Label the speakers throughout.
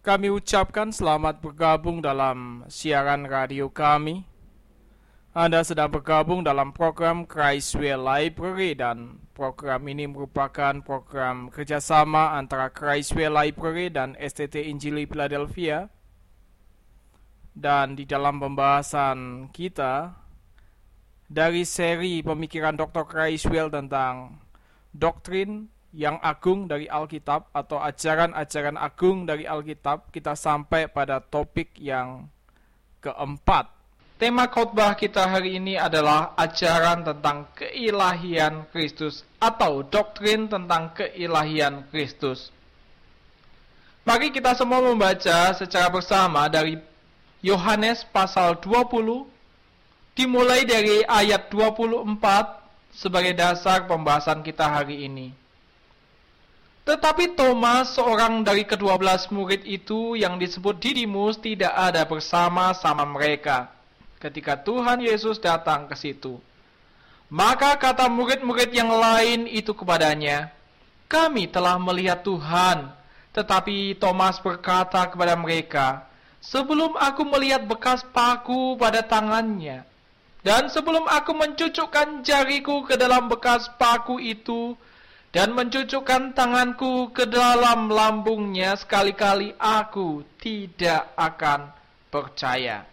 Speaker 1: Kami ucapkan selamat bergabung dalam siaran radio kami. Anda sedang bergabung dalam program Christwell Library, dan program ini merupakan program kerjasama antara Christwell Library dan STT Injili Philadelphia. Dan di dalam pembahasan kita dari seri pemikiran Dr. Christwell tentang doktrin yang agung dari Alkitab atau ajaran-ajaran agung dari Alkitab, kita sampai pada topik yang keempat. Tema khotbah kita hari ini adalah ajaran tentang keilahian Kristus atau doktrin tentang keilahian Kristus. Mari kita semua membaca secara bersama dari Yohanes pasal 20, dimulai dari ayat 24 sebagai dasar pembahasan kita hari ini. Tetapi Thomas, seorang dari ke-12 murid itu yang disebut Didimus, tidak ada bersama-sama mereka ketika Tuhan Yesus datang ke situ. Maka kata murid-murid yang lain itu kepadanya, "Kami telah melihat Tuhan." Tetapi Thomas berkata kepada mereka, "Sebelum aku melihat bekas paku pada tangannya, dan sebelum aku mencucukkan jariku ke dalam bekas paku itu, dan mencucukkan tanganku ke dalam lambungnya, sekali-kali aku tidak akan percaya."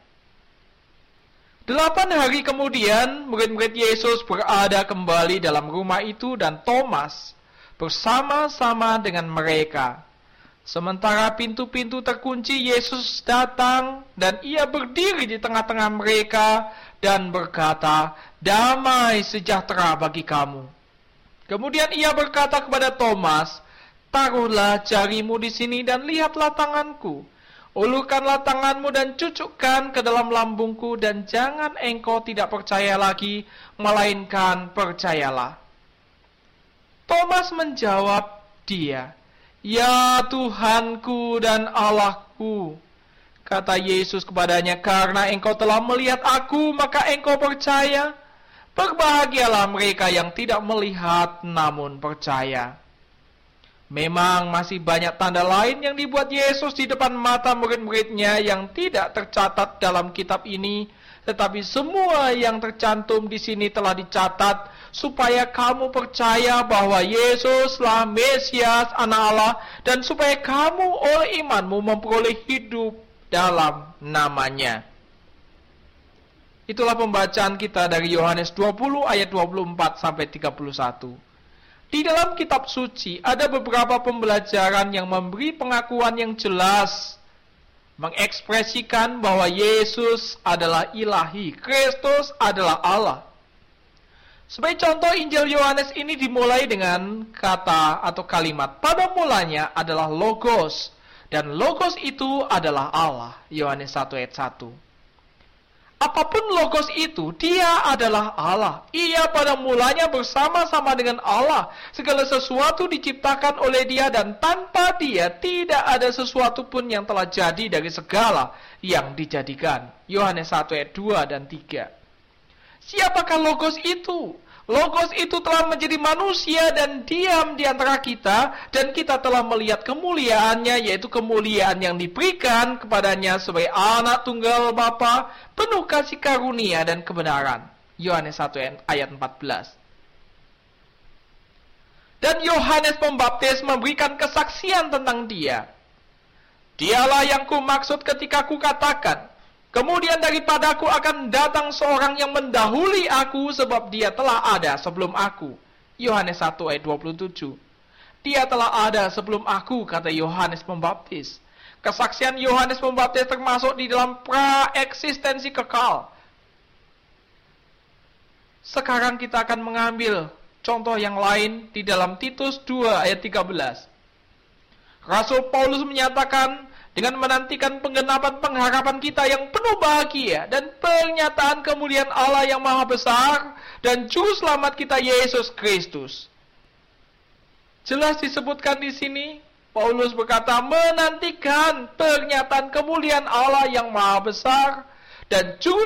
Speaker 1: 8 hari kemudian, murid-murid Yesus berada kembali dalam rumah itu, dan Thomas bersama-sama dengan mereka. Sementara pintu-pintu terkunci, Yesus datang dan ia berdiri di tengah-tengah mereka dan berkata, "Damai sejahtera bagi kamu." Kemudian ia berkata kepada Thomas, "Taruhlah jarimu di sini dan lihatlah tanganku. Ulurkanlah tanganmu dan cucukkan ke dalam lambungku, dan jangan engkau tidak percaya lagi, melainkan percayalah." Thomas menjawab dia, "Ya Tuhanku dan Allahku." Kata Yesus kepadanya, "Karena engkau telah melihat aku, maka engkau percaya. Berbahagialah mereka yang tidak melihat namun percaya." Memang masih banyak tanda lain yang dibuat Yesus di depan mata murid-muridnya yang tidak tercatat dalam kitab ini, tetapi semua yang tercantum di sini telah dicatat supaya kamu percaya bahwa Yesuslah Mesias, Anak Allah, dan supaya kamu oleh imanmu memperoleh hidup dalam namanya. Itulah pembacaan kita dari Yohanes 20 ayat 24 sampai 31. Di dalam kitab suci ada beberapa pembelajaran yang memberi pengakuan yang jelas, mengekspresikan bahwa Yesus adalah ilahi, Kristus adalah Allah. Sebagai contoh, Injil Yohanes ini dimulai dengan kata atau kalimat, "Pada mulanya adalah Logos, dan Logos itu adalah Allah." Yohanes 1 ayat 1. Apapun Logos itu, dia adalah Allah. Ia pada mulanya bersama-sama dengan Allah. Segala sesuatu diciptakan oleh dia, dan tanpa dia tidak ada sesuatu pun yang telah jadi dari segala yang dijadikan. Yohanes 1 ayat 2 dan 3. Siapakah Logos itu? Logos itu telah menjadi manusia dan diam di antara kita, dan kita telah melihat kemuliaannya, yaitu kemuliaan yang diberikan kepadanya sebagai anak tunggal Bapa, penuh kasih karunia dan kebenaran. Yohanes 1 ayat 14. Dan Yohanes Pembaptis memberikan kesaksian tentang dia. "Dialah yang kumaksud ketika kukatakan, kemudian daripadaku akan datang seorang yang mendahului aku, sebab dia telah ada sebelum aku." Yohanes 1 ayat 27. Dia telah ada sebelum aku, kata Yohanes Pembaptis. Kesaksian Yohanes Pembaptis termasuk di dalam praeksistensi kekal. Sekarang kita akan mengambil contoh yang lain di dalam Titus 2 ayat 13. Rasul Paulus menyatakan, dengan menantikan penggenapan pengharapan kita yang penuh bahagia dan pernyataan kemuliaan Allah yang maha besar dan juru selamat kita Yesus Kristus. Jelas disebutkan di sini, Paulus berkata menantikan pernyataan kemuliaan Allah yang maha besar dan juru